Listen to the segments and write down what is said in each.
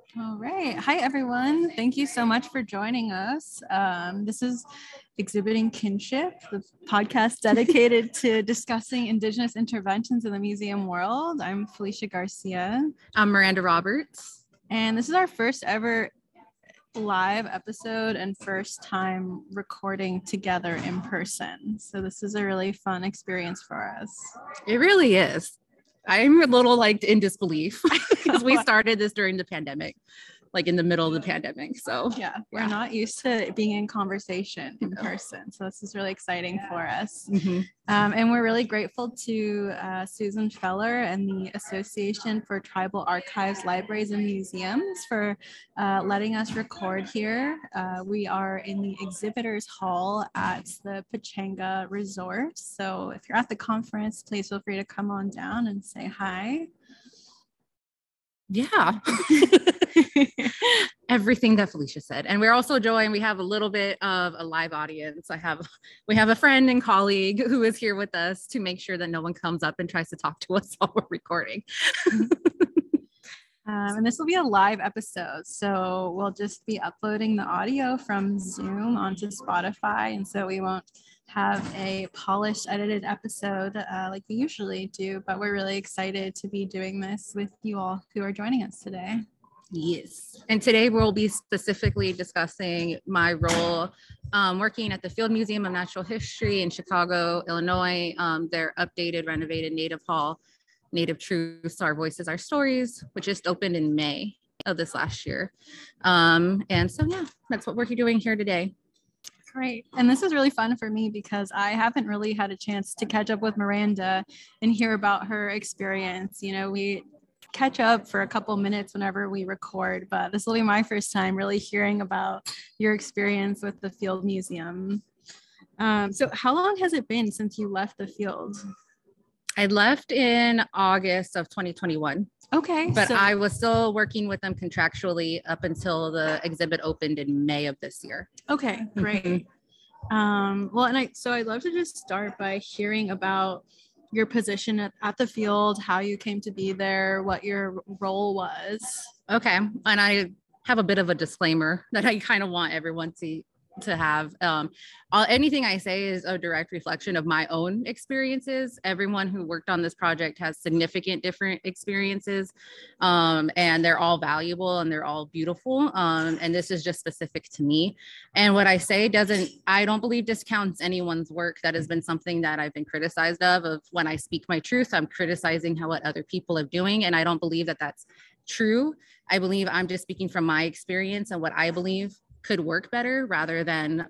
All right. Hi, everyone. Thank you so much for joining us. This is Exhibiting Kinship, the podcast dedicated to discussing Indigenous interventions in the museum world. I'm Felicia Garcia. I'm Miranda Roberts. And this is our first ever live episode and first time recording together in person. So this is a really fun experience for us. It really is. I'm a little in disbelief because we started this during the pandemic, in the middle of the pandemic. So we're not used to being in conversation in person. So this is really exciting for us. Mm-hmm. And we're really grateful to Susan Feller and the Association for Tribal Archives, Libraries, and Museums for letting us record here. We are in the Exhibitors Hall at the Pechanga Resort. So if you're at the conference, please feel free to come on down and say hi. Yeah. Everything that Felicia said. And we're also joined, we have a little bit of a live audience. We have a friend and colleague who is here with us to make sure that no one comes up and tries to talk to us while we're recording. And this will be a live episode. So we'll just be uploading the audio from Zoom onto Spotify. And so we won't have a polished, edited episode like we usually do, but we're really excited to be doing this with you all who are joining us today. Yes. And today we'll be specifically discussing my role working at the Field Museum of Natural History in Chicago, Illinois, their updated, renovated Native Hall, Native Truths, Our Voices, Our Stories, which just opened in May of this last year. And so, that's what we're doing here today. Great. And this is really fun for me because I haven't really had a chance to catch up with Miranda and hear about her experience. You know, we catch up for a couple minutes whenever we record, but this will be my first time really hearing about your experience with the Field Museum. So how long has it been since you left the Field? I left in August of 2021. Okay. But I was still working with them contractually up until the exhibit opened in May of this year. Okay, great. Well, and I'd love to just start by hearing about your position at the Field, how you came to be there, what your role was. Okay. And I have a bit of a disclaimer that I kind of want everyone to have. Anything I say is a direct reflection of my own experiences. Everyone who worked on this project has significant different experiences, and they're all valuable and they're all beautiful. And this is just specific to me. And what I say I don't believe discounts anyone's work. That has been something that I've been criticized of when I speak my truth, I'm criticizing what other people are doing. And I don't believe that that's true. I believe I'm just speaking from my experience and what I believe could work better rather than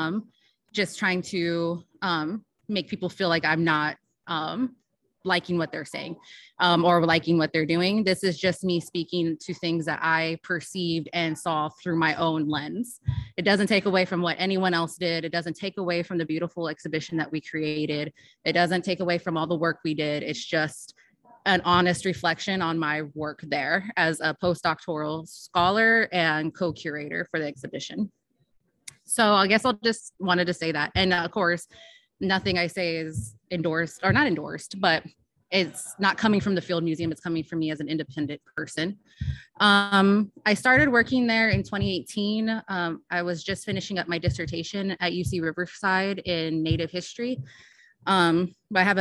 just trying to make people feel like I'm not liking what they're saying or liking what they're doing. This is just me speaking to things that I perceived and saw through my own lens. It doesn't take away from what anyone else did. It doesn't take away from the beautiful exhibition that we created. It doesn't take away from all the work we did. It's just an honest reflection on my work there as a postdoctoral scholar and co-curator for the exhibition. So I guess I'll just wanted to say that. And of course, nothing I say is endorsed or not endorsed, but it's not coming from the Field Museum. It's coming from me as an independent person. I started working there in 2018. I was just finishing up my dissertation at UC Riverside in Native history. I have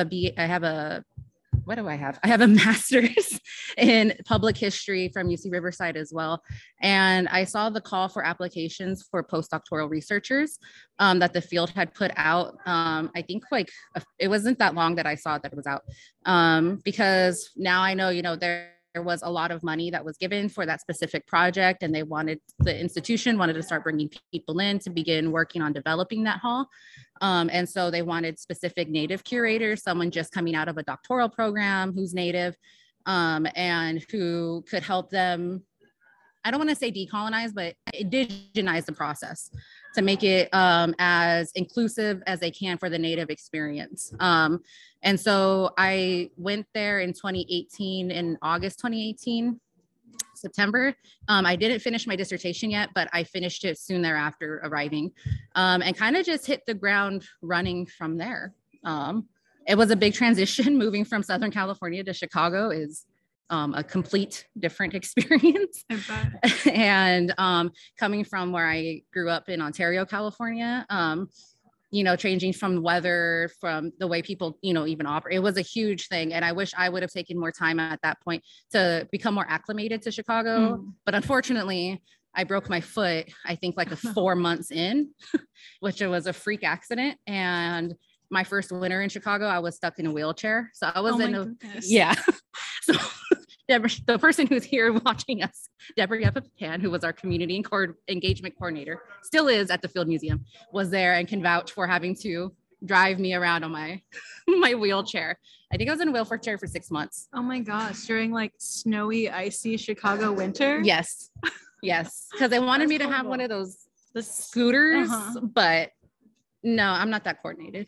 a master's in public history from UC Riverside as well. And I saw the call for applications for postdoctoral researchers that the Field had put out. I think it wasn't that long that I saw that it was out because now I know, there was a lot of money that was given for that specific project, and the institution wanted to start bringing people in to begin working on developing that hall. And so they wanted specific Native curators, someone just coming out of a doctoral program who's Native and who could help them, I don't want to say decolonize, but indigenize the process to make it as inclusive as they can for the Native experience. And so I went there in 2018, in August 2018, September. I didn't finish my dissertation yet, but I finished it soon thereafter arriving and kind of just hit the ground running from there. It was a big transition. Moving from Southern California to Chicago is a complete different experience. And coming from where I grew up in Ontario, California, you know, changing from weather, from the way people, you know, even operate, it was a huge thing. And I wish I would have taken more time at that point to become more acclimated to Chicago. But unfortunately, I broke my foot, I think like 4 months in, which it was a freak accident. And my first winter in Chicago, I was stuck in a wheelchair. So I was yeah. So Deborah, the person who's here watching us, Deborah Yepapan, who was our community engagement coordinator, still is at the Field Museum, was there and can vouch for having to drive me around on my my wheelchair. I think I was in a wheelchair for 6 months. Oh my gosh, during like snowy, icy Chicago winter? Yes. Yes. Because they wanted me to have one of those the scooters, but no, I'm not that coordinated.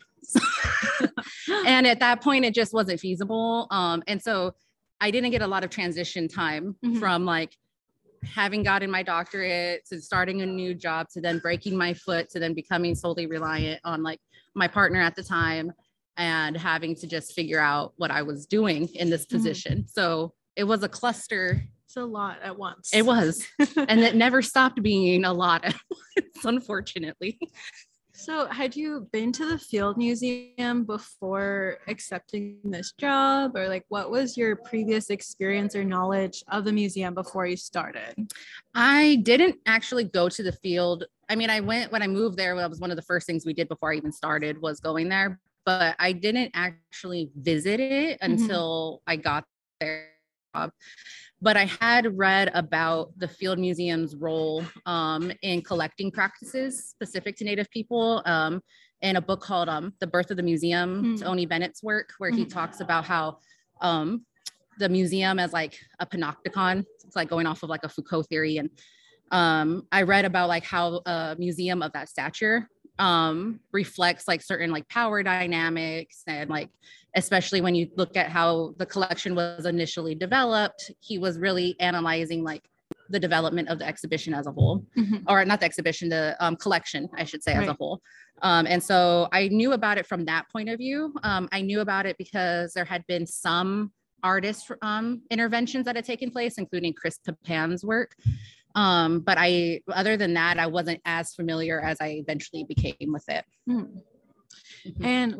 And at that point, it just wasn't feasible. And so I didn't get a lot of transition time from like having gotten my doctorate to starting a new job to then breaking my foot to then becoming solely reliant on like my partner at the time and having to just figure out what I was doing in this position. So it was a cluster. It's a lot at once. It was. And it never stopped being a lot at once, unfortunately. So had you been to the Field Museum before accepting this job, or like what was your previous experience or knowledge of the museum before you started? I didn't actually go to the Field. I mean, I went when I moved there. That was one of the first things we did before I even started was going there, but I didn't actually visit it until I got there. But I had read about the Field Museum's role in collecting practices specific to Native people in a book called The Birth of the Museum, Tony Bennett's work, where he talks about how the museum as like a panopticon, it's like going off of like a Foucault theory. And I read about like how a museum of that stature reflects like certain like power dynamics, and like especially when you look at how the collection was initially developed, he was really analyzing like the development of the exhibition as a whole, or not the exhibition, the collection, I should say, as a whole. And so I knew about it from that point of view. I knew about it because there had been some artist interventions that had taken place, including Chris Papan's work. But other than that, I wasn't as familiar as I eventually became with it. And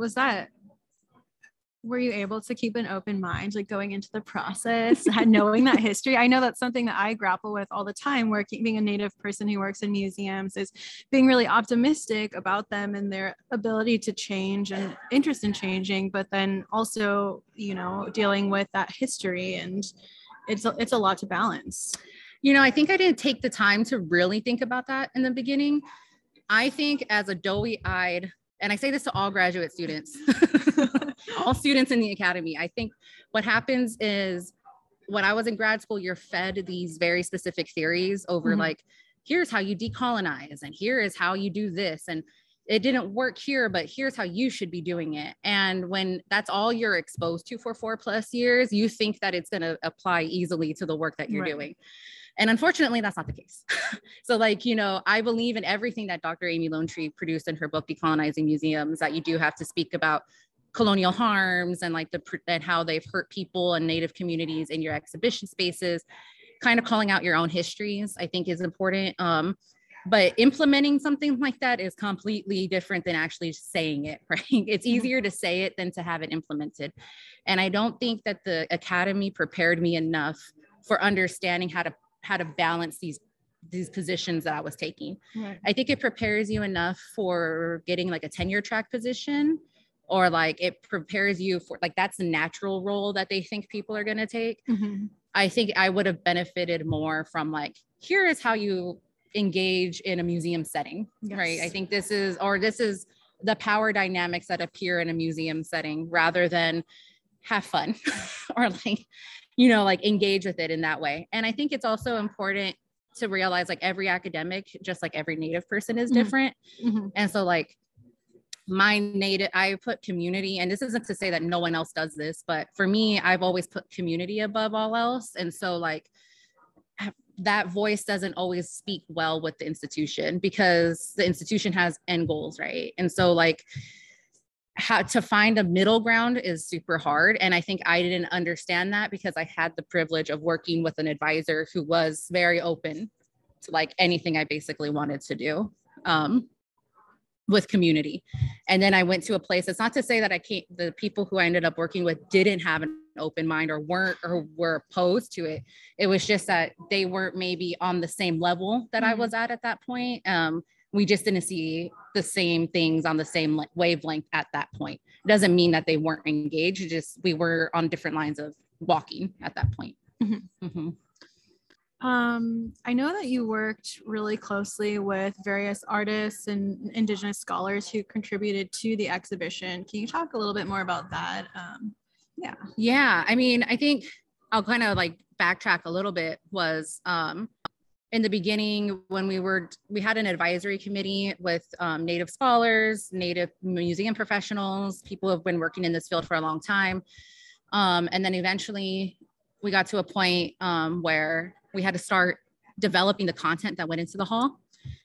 were you able to keep an open mind, like going into the process, knowing that history? I know that's something that I grapple with all the time, working, being a Native person who works in museums, is being really optimistic about them and their ability to change and interest in changing, but then also, you know, dealing with that history, and it's a lot to balance. You know, I think I didn't take the time to really think about that in the beginning. I think as a doughy-eyed, and I say this to all graduate students, all students in the academy, I think what happens is when I was in grad school, you're fed these very specific theories over like, here's how you decolonize, and here is how you do this. And it didn't work here, but here's how you should be doing it. And when that's all you're exposed to for 4+ years, you think that it's going to apply easily to the work that you're doing. And unfortunately, that's not the case. So like, you know, I believe in everything that Dr. Amy Lone Tree produced in her book, Decolonizing Museums, that you do have to speak about colonial harms and like and how they've hurt people and Native communities in your exhibition spaces, kind of calling out your own histories, I think is important. But implementing something like that is completely different than actually saying it, right? It's easier to say it than to have it implemented. And I don't think that the academy prepared me enough for understanding how to balance these positions that I was taking. I think it prepares you enough for getting like a tenure track position, or like it prepares you for like, that's the natural role that they think people are going to take. I think I would have benefited more from like, here is how you engage in a museum setting, right? I think this is the power dynamics that appear in a museum setting, rather than have fun or like, you know, like engage with it in that way. And I think it's also important to realize like every academic, just like every Native person, is different. And so like I put community, and this isn't to say that no one else does this, but for me, I've always put community above all else. And so like that voice doesn't always speak well with the institution, because the institution has end goals, right? And so like how to find a middle ground is super hard. And I think I didn't understand that because I had the privilege of working with an advisor who was very open to like anything I basically wanted to do with community. And then I went to a place, it's not to say that the people who I ended up working with didn't have an open mind or weren't or were opposed to it. It was just that they weren't maybe on the same level that I was at that point. We just didn't see the same things on the same wavelength at that point. It doesn't mean that they weren't engaged. Just we were on different lines of walking at that point. Mm-hmm. Mm-hmm. I know that you worked really closely with various artists and Indigenous scholars who contributed to the exhibition. Can you talk a little bit more about that? Yeah. I mean, I think I'll kind of like backtrack a little bit was in the beginning when we had an advisory committee with Native scholars, Native museum professionals, people who have been working in this field for a long time. And then eventually we got to a point where we had to start developing the content that went into the hall.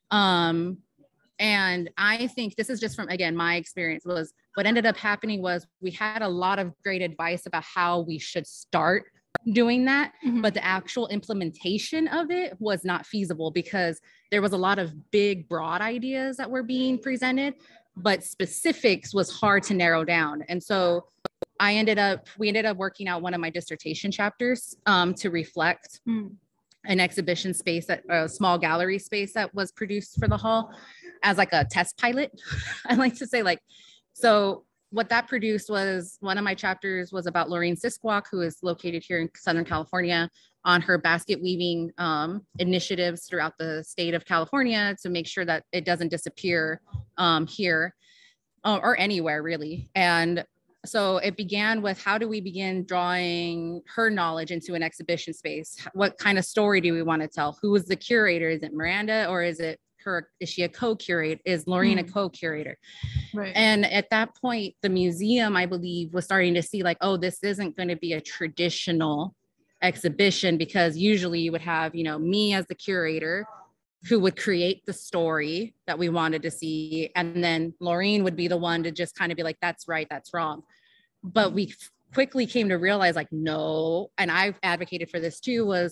And I think this is just from, again, my experience was what ended up happening was we had a lot of great advice about how we should start doing that, but the actual implementation of it was not feasible because there was a lot of big, broad ideas that were being presented, but specifics was hard to narrow down. And so we ended up working out one of my dissertation chapters to reflect an exhibition space, a small gallery space that was produced for the hall as like a test pilot. I like to say so what that produced was one of my chapters was about Lorene Sisquoc, who is located here in Southern California, on her basket weaving initiatives throughout the state of California to make sure that it doesn't disappear here or anywhere really. And so it began with how do we begin drawing her knowledge into an exhibition space? What kind of story do we want to tell? Who is the curator? Is it Miranda or is it her? Is she a co-curator? Is Lorene a co-curator? Right. And at that point, the museum, I believe, was starting to see like, oh, this isn't going to be a traditional exhibition because usually you would have, me as the curator who would create the story that we wanted to see. And then Lorene would be the one to just kind of be like, that's right, that's wrong. But we quickly came to realize like, no, and I've advocated for this too, was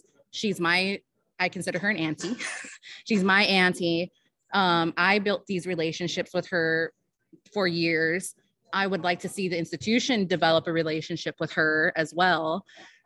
I consider her an auntie. She's my auntie. I built these relationships with her for years. I would like to see the institution develop a relationship with her as well.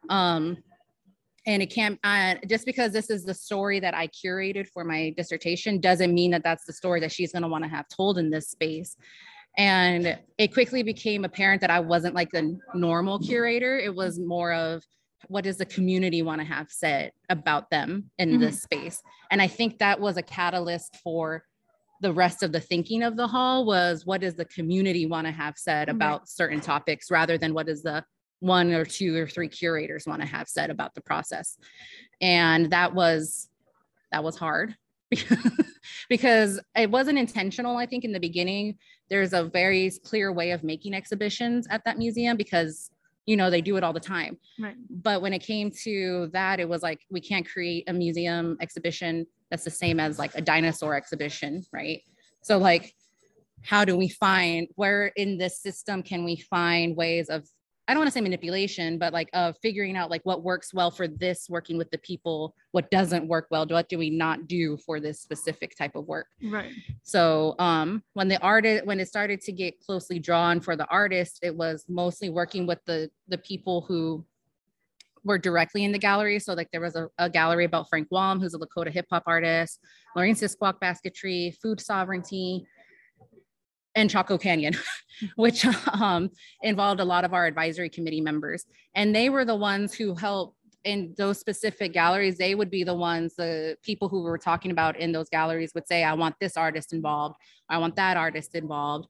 And it can't, just because this is the story that I curated for my dissertation doesn't mean that that's the story that she's going to want to have told in this space. And it quickly became apparent that I wasn't like the normal curator. It was more of what does the community want to have said about them in this space? And I think that was a catalyst for the rest of the thinking of the hall was what does the community want to have said about certain topics rather than what does the one or two or three curators want to have said about the process. And that was hard because it wasn't intentional. I think in the beginning, there's a very clear way of making exhibitions at that museum because, they do it all the time. Right. But when it came to that, it was like, we can't create a museum exhibition that's the same as like a dinosaur exhibition, right? So like, how do we find where in this system can we find ways of, I don't want to say manipulation, but like figuring out like what works well for this working with the people, what doesn't work well, what do we not do for this specific type of work? Right. So when it started to get closely drawn for the artist, it was mostly working with the people who were directly in the gallery. So like there was a gallery about Frank Walm, who's a Lakota hip hop artist, Lorene Sisquoc basketry, food sovereignty, and Chaco Canyon, which involved a lot of our advisory committee members. And they were the ones who helped in those specific galleries. They would be the ones, the people who we were talking about in those galleries would say, I want this artist involved. I want that artist involved.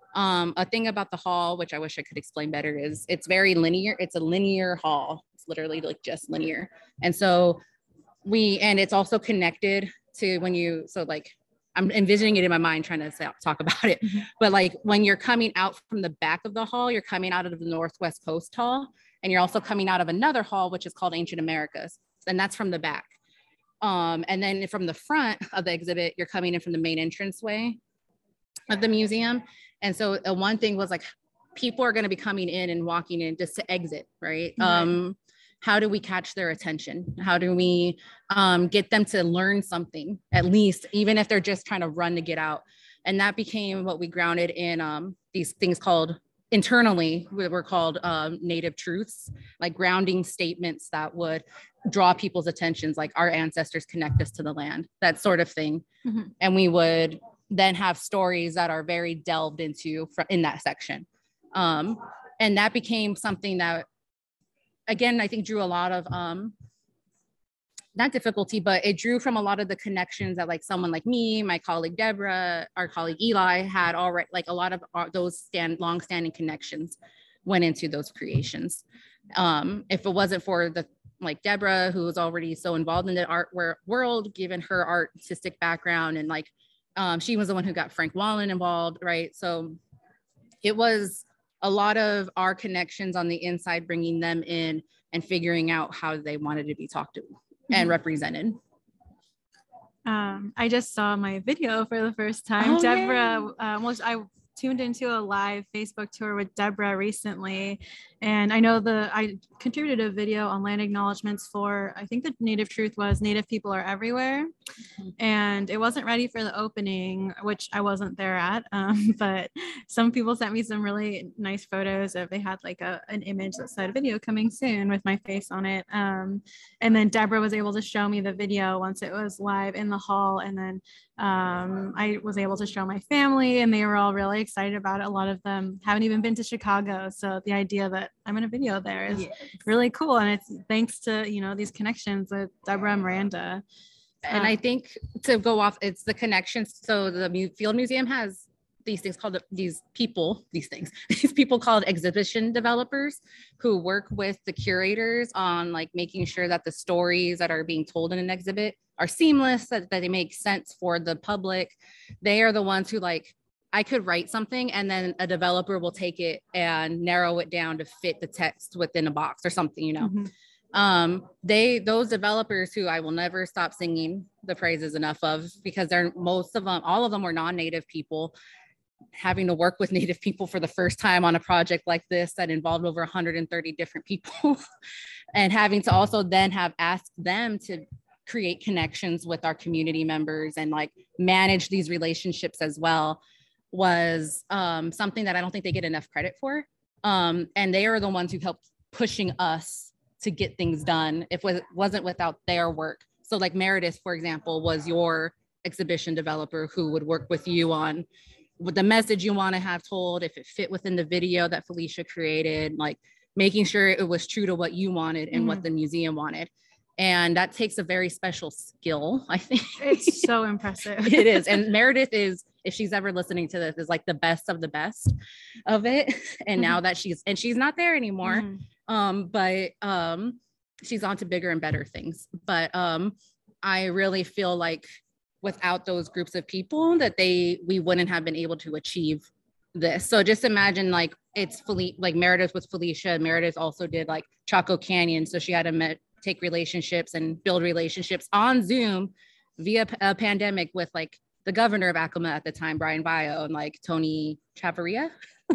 A thing about the hall, which I wish I could explain better, is it's very linear. It's a linear hall. It's literally like just linear. And so and it's also connected to I'm envisioning it in my mind, trying to talk about it. But like when you're coming out from the back of the hall, you're coming out of the Northwest Coast Hall, and you're also coming out of another hall, which is called Ancient Americas. And that's from the back. And then from the front of the exhibit, you're coming in from the main entranceway. of the museum. And so one thing was like, people are going to be coming in and walking in just to exit, right? How do we catch their attention? How do we get them to learn something, at least, even if they're just trying to run to get out? And that became what we grounded in these things called internally, were called native truths, like grounding statements that would draw people's attentions, like our ancestors connect us to the land, that sort of thing. And we would then have stories that are very delved into in that section. And that became something that, again, I think drew a lot of, not difficulty, but it drew from a lot of the connections that like someone like me, my colleague Deborah, our colleague Eli had already, like a lot of those long-standing connections went into those creations. If it wasn't for the, like Deborah, who was already so involved in the art world, given her artistic background, and like, she was the one who got Frank Wallen involved, right? So it was a lot of our connections on the inside, bringing them in and figuring out how they wanted to be talked to and represented. I just saw my video for the first time. Deborah, I tuned into a live Facebook tour with Deborah recently. And I know I contributed a video on land acknowledgements for, I think the native truth was Native people are everywhere. And it wasn't ready for the opening, which I wasn't there at. But some people sent me some really nice photos of, they had like an image that said video coming soon with my face on it. And then Deborah was able to show me the video once it was live in the hall. And then I was able to show my family, and they were all really excited about it. A lot of them haven't even been to Chicago. So the idea that I'm in a video there is really cool. And it's thanks to, you know, these connections with Deborah and Miranda. And I think to go off, it's the connections. So the Field Museum has these things called these people called exhibition developers, who work with the curators on like making sure that the stories that are being told in an exhibit are seamless, that they make sense for the public. They are the ones who, like, I could write something and then a developer will take it and narrow it down to fit the text within a box or something, you know. Those developers, who I will never stop singing the praises enough of, because all of them were non-native people, having to work with native people for the first time on a project like this that involved over 130 different people and having to also then have asked them to create connections with our community members and like manage these relationships as well, was something that I don't think they get enough credit for. And they are the ones who helped pushing us to get things done if it wasn't without their work. So like Meredith, for example, was your exhibition developer who would work with you on with the message you want to have told, if it fit within the video that Felicia created, like making sure it was true to what you wanted and what the museum wanted. And that takes a very special skill, I think. It's so impressive. It is. And Meredith is, if she's ever listening to this, is like the best of it. And now that she's not there anymore, but she's on to bigger and better things. But I really feel like without those groups of people that we wouldn't have been able to achieve this. So just imagine, like, it's like Meredith with Felicia. Meredith also did like Chaco Canyon. So she had to take relationships and build relationships on Zoom via a pandemic with like the governor of Acoma at the time, Brian Bayo, and like Tony Chavarria,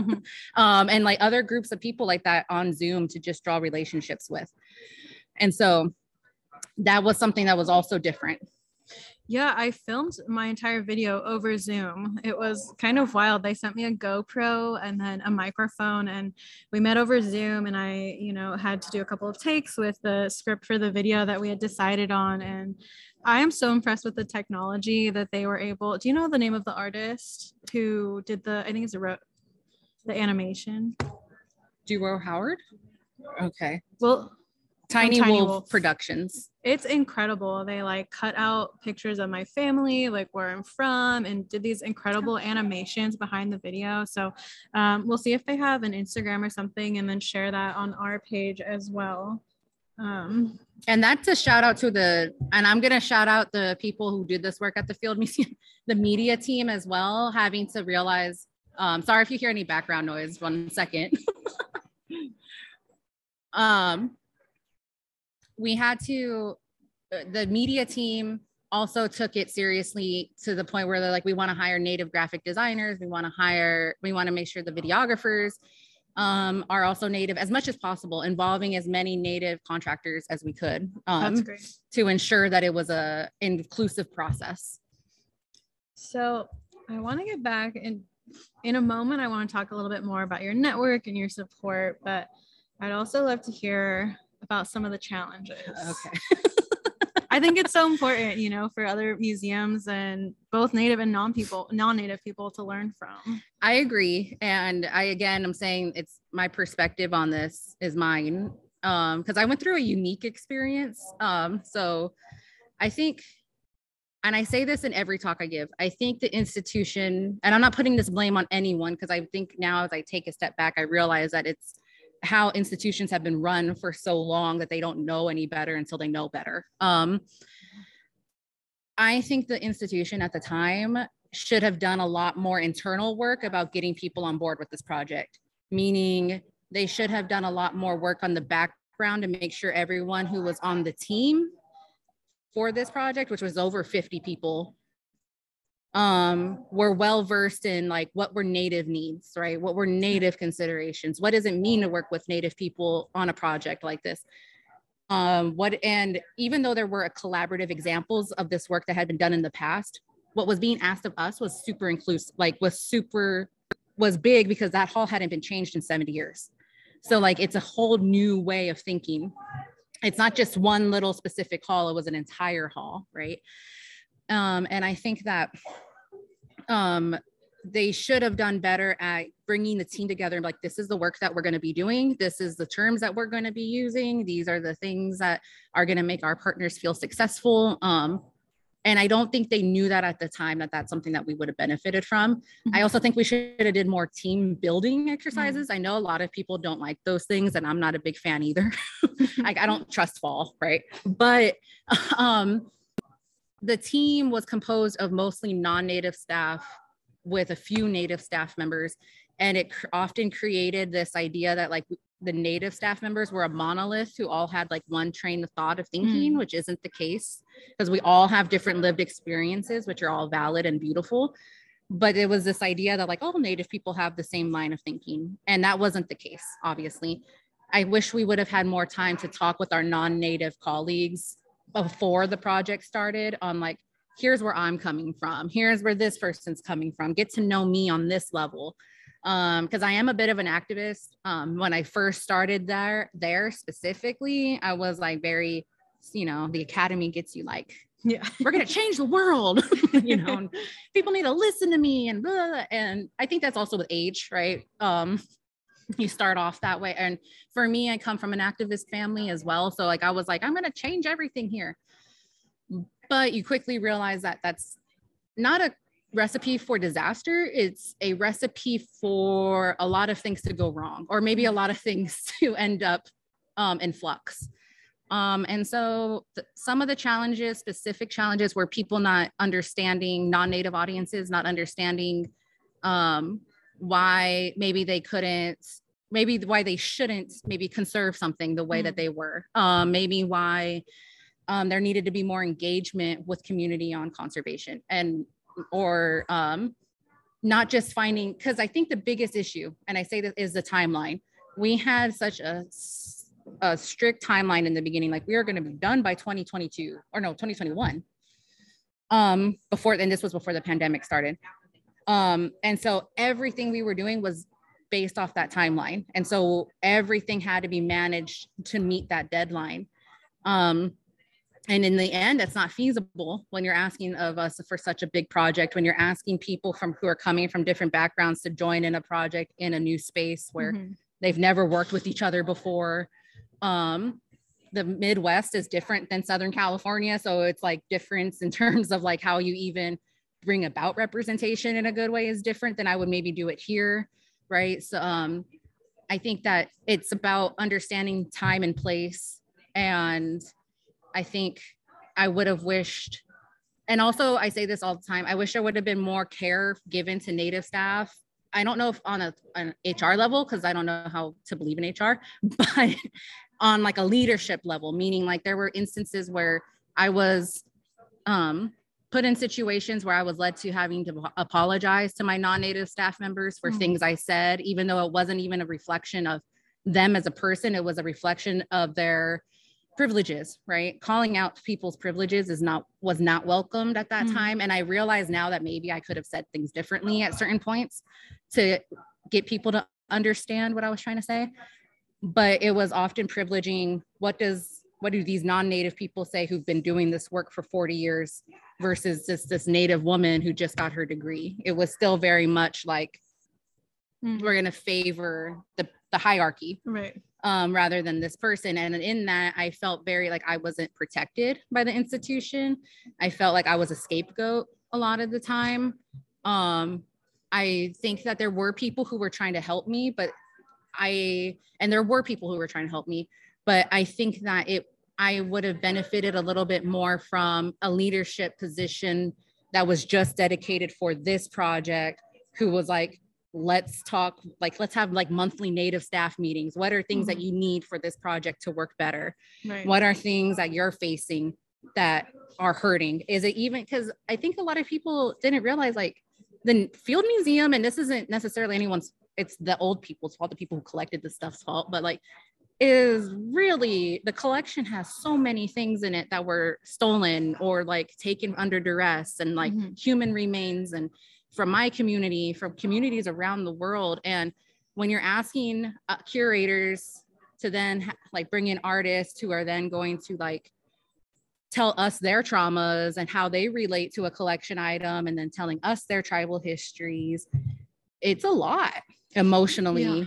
and like other groups of people like that on Zoom to just draw relationships with. And so that was something that was also different. Yeah, I filmed my entire video over Zoom. It was kind of wild. They sent me a GoPro and then a microphone, and we met over Zoom, and I, had to do a couple of takes with the script for the video that we had decided on. And I am so impressed with the technology that they were able. Do you know the name of the artist who did I think it's the animation? Duo Howard? Okay. Well, Tiny Wolf Productions. It's incredible. They like cut out pictures of my family, like where I'm from, and did these incredible animations behind the video. So we'll see if they have an Instagram or something, and then share that on our page as well. And that's a shout out and I'm going to shout out the people who did this work at the Field Museum, the media team as well, having to realize, sorry if you hear any background noise, 1 second. We had to, the media team also took it seriously to the point where they're like, we want to hire native graphic designers. We want to make sure the videographers are also native as much as possible, involving as many native contractors as we could That's great. to ensure that it was a inclusive process. So I want to get back in a moment. I want to talk a little bit more about your network and your support, but I'd also love to hear about some of the challenges. Okay. I think it's so important, you know, for other museums and both native and non-native people to learn from. I agree. And I'm saying it's my perspective on this is mine. Because I went through a unique experience. So I think, and I say this in every talk I give, I think the institution, and I'm not putting this blame on anyone, because I think now as I take a step back, I realize that it's how institutions have been run for so long that they don't know any better until they know better. I think the institution at the time should have done a lot more internal work about getting people on board with this project, meaning they should have done a lot more work on the background to make sure everyone who was on the team for this project, which was over 50 people, were well versed in like what were native needs, right? What were native considerations? What does it mean to work with native people on a project like this? And even though there were collaborative examples of this work that had been done in the past, what was being asked of us was super inclusive, like was big, because that hall hadn't been changed in 70 years. So like, it's a whole new way of thinking. It's not just one little specific hall, it was an entire hall, right? And I think that they should have done better at bringing the team together and like, this is the work that we're going to be doing. This is the terms that we're going to be using. These are the things that are going to make our partners feel successful. And I don't think they knew that at the time, that that's something that we would have benefited from. Mm-hmm. I also think we should have did more team building exercises. Mm-hmm. I know a lot of people don't like those things, and I'm not a big fan either. I don't trust fall, right? But the team was composed of mostly non-native staff with a few native staff members. And it often created this idea that like the native staff members were a monolith who all had like one train of thought of thinking, which isn't the case, because we all have different lived experiences, which are all valid and beautiful. But it was this idea that like all native people have the same line of thinking. And that wasn't the case, obviously. I wish we would have had more time to talk with our non-native colleagues before the project started on like, here's where I'm coming from. Here's where this person's coming from. Get to know me on this level. Because I am a bit of an activist. When I first started there specifically, I was like very, you know, the academy gets you like, yeah, we're going to change the world, you know, and people need to listen to me and blah, blah, blah. And I think that's also with age, right? You start off that way. And for me, I come from an activist family as well. So like, I was like, I'm going to change everything here. But you quickly realize that that's not a recipe for disaster. It's a recipe for a lot of things to go wrong, or maybe a lot of things to end up in flux. And so some of the challenges, specific challenges, were people not understanding non-native audiences, not understanding why maybe they couldn't, maybe why they shouldn't maybe conserve something the way that they were, maybe why there needed to be more engagement with community on conservation, and or not just finding, because I think the biggest issue, and I say that, is the timeline. We had such a strict timeline in the beginning, like we are going to be done by 2022 or no 2021, before, and this was before the pandemic started, and so everything we were doing was based off that timeline, and so everything had to be managed to meet that deadline. And in the end, it's not feasible when you're asking of us for such a big project, when you're asking people who are coming from different backgrounds to join in a project in a new space where they've never worked with each other before. The Midwest is different than Southern California. So it's like difference in terms of like how you even bring about representation in a good way is different than I would maybe do it here, right? So I think that it's about understanding time and place. And I think I would have wished, and also I say this all the time, I wish there would have been more care given to native staff. I don't know if on an HR level, because I don't know how to believe in HR, but on like a leadership level, meaning like there were instances where I was put in situations where I was led to having to apologize to my non-native staff members for things I said, even though it wasn't even a reflection of them as a person. It was a reflection of their privileges, right? Calling out people's privileges was not welcomed at that time. And I realize now that maybe I could have said things differently at certain points to get people to understand what I was trying to say. But it was often privileging what do these non-native people say who've been doing this work for 40 years versus just this native woman who just got her degree. It was still very much like we're going to favor the hierarchy, right? Rather than this person. And in that, I felt very like I wasn't protected by the institution. I felt like I was a scapegoat a lot of the time. I think that there were people who were trying to help me, but I think that I would have benefited a little bit more from a leadership position that was just dedicated for this project, who was like, let's have like monthly native staff meetings. What are things that you need for this project to work better? Right. What are things that you're facing that are hurting? Is it even, because I think a lot of people didn't realize like the Field Museum, and this isn't necessarily it's the old people's fault, the people who collected the stuff's fault, but like is really, the collection has so many things in it that were stolen or like taken under duress, and like human remains, and from my community, from communities around the world. And when you're asking curators to then like bring in artists who are then going to like tell us their traumas and how they relate to a collection item, and then telling us their tribal histories, it's a lot emotionally.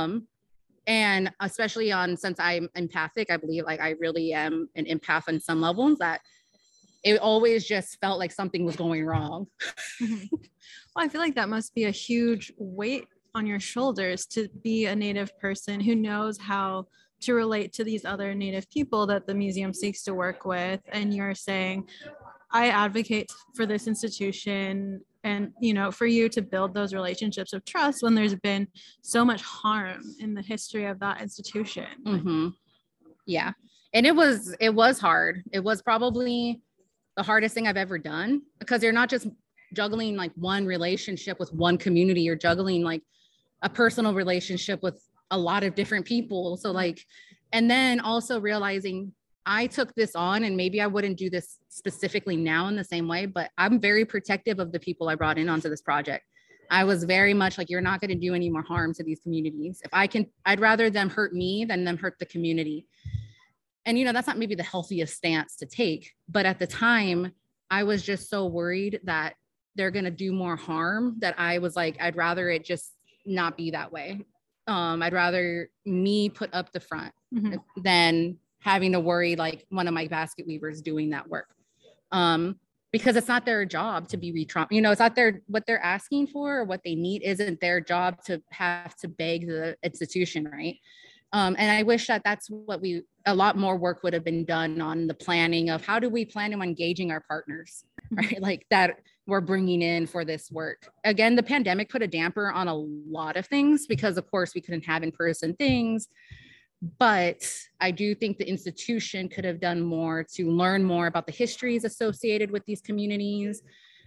And especially since I'm empathic, I believe like I really am an empath on some levels, that it always just felt like something was going wrong. Well, I feel like that must be a huge weight on your shoulders to be a Native person who knows how to relate to these other Native people that the museum seeks to work with. And you're saying, I advocate for this institution, and, you know, for you to build those relationships of trust when there's been so much harm in the history of that institution. Yeah. And it was hard. It was probably the hardest thing I've ever done, because you're not just juggling like one relationship with one community, you're juggling like a personal relationship with a lot of different people. So like, and then also realizing I took this on, and maybe I wouldn't do this specifically now in the same way, but I'm very protective of the people I brought in onto this project. I was very much like, you're not going to do any more harm to these communities. If I can, I'd rather them hurt me than them hurt the community. And, you know, that's not maybe the healthiest stance to take, but at the time I was just so worried that they're going to do more harm that I was like, I'd rather it just not be that way. I'd rather me put up the front than having to worry like one of my basket weavers doing that work. Because it's not their job to be you know, it's not what they're asking for or what they need isn't their job to have to beg the institution, right? And I wish that that's what a lot more work would have been done on the planning of how do we plan on engaging our partners, right? Like that we're bringing in for this work. Again, the pandemic put a damper on a lot of things because of course we couldn't have in-person things, but I do think the institution could have done more to learn more about the histories associated with these communities.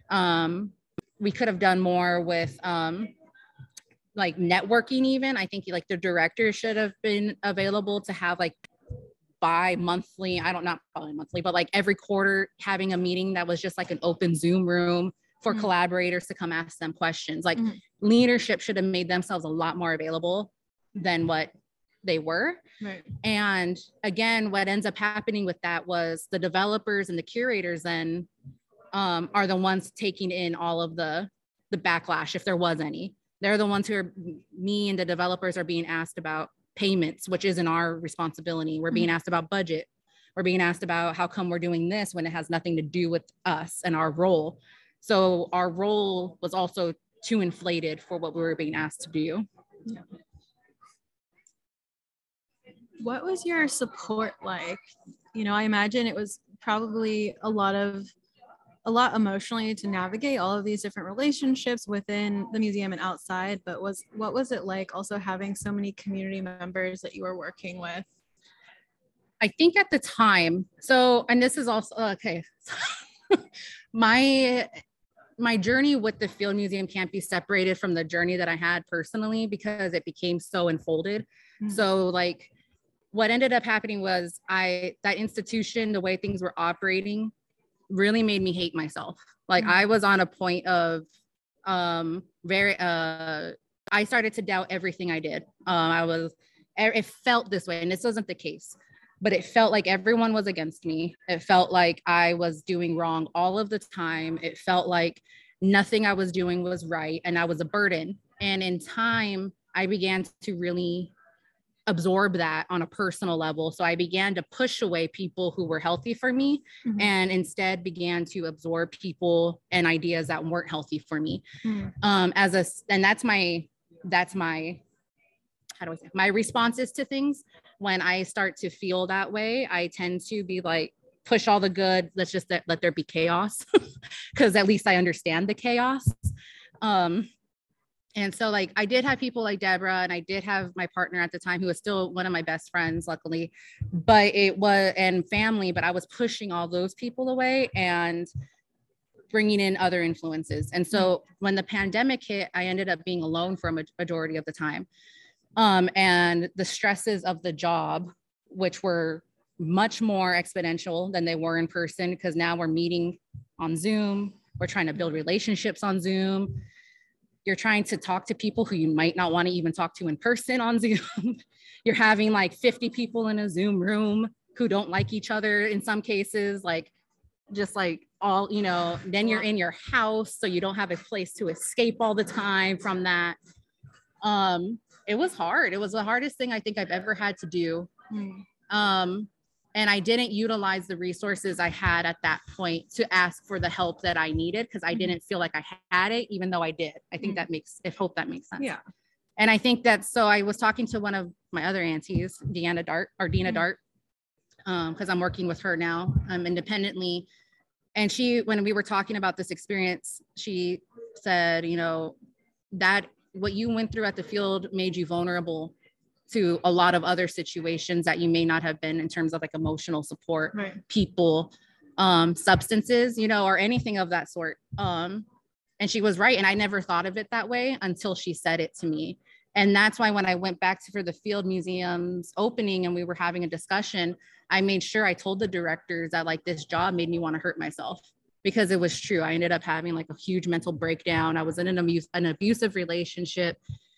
We could have done more with like networking even. I think like the director should have been available to have like bi-monthly, not bi-monthly, but like every quarter having a meeting that was just like an open Zoom room for collaborators to come ask them questions. Like leadership should have made themselves a lot more available than what they were. Right. And again, what ends up happening with that was the developers and the curators then are the ones taking in all of the backlash, if there was any. They're the ones me and the developers are being asked about payments, which isn't our responsibility. We're being asked about budget. We're being asked about how come we're doing this when it has nothing to do with us and our role. So our role was also too inflated for what we were being asked to do. Yeah. What was your support like? You know, I imagine it was probably a lot emotionally to navigate all of these different relationships within the museum and outside, but what was it like also having so many community members that you were working with? I think at the time, and this is also, okay. My journey with the Field Museum can't be separated from the journey that I had personally because it became so unfolded. So like what ended up happening was that institution, the way things were operating really made me hate myself. Like I was on a point of I started to doubt everything I did. It felt this way, and this wasn't the case, but it felt like everyone was against me. It felt like I was doing wrong all of the time. It felt like nothing I was doing was right, and I was a burden. And in time, I began to really absorb that on a personal level. So I began to push away people who were healthy for me, and instead began to absorb people and ideas that weren't healthy for me. And that's my how do I say, my responses to things. When I start to feel that way, I tend to be like, push all the good. Let's just let there be chaos, because at least I understand the chaos. And so like I did have people like Deborah, and I did have my partner at the time who was still one of my best friends, luckily, and family, but I was pushing all those people away and bringing in other influences. And so when the pandemic hit, I ended up being alone for a majority of the time. And the stresses of the job, which were much more exponential than they were in person, because now we're meeting on Zoom, we're trying to build relationships on Zoom. You're trying to talk to people who you might not want to even talk to in person on Zoom. You're having like 50 people in a Zoom room who don't like each other in some cases, like just like all, then you're in your house, so you don't have a place to escape all the time from that. It was hard. It was the hardest thing I think I've ever had to do. And I didn't utilize the resources I had at that point to ask for the help that I needed, because I didn't feel like I had it, even though I did. I think I hope that makes sense. Yeah. And I think so I was talking to one of my other aunties, Dina Dart, because I'm working with her now independently. And when we were talking about this experience, she said, that what you went through at the field made you vulnerable to a lot of other situations that you may not have been, in terms of like emotional support, people, substances, or anything of that sort. And she was right. And I never thought of it that way until she said it to me. And that's why when I went back for the Field Museum's opening and we were having a discussion, I made sure I told the directors that like this job made me want to hurt myself, because it was true. I ended up having like a huge mental breakdown. I was in an abusive relationship.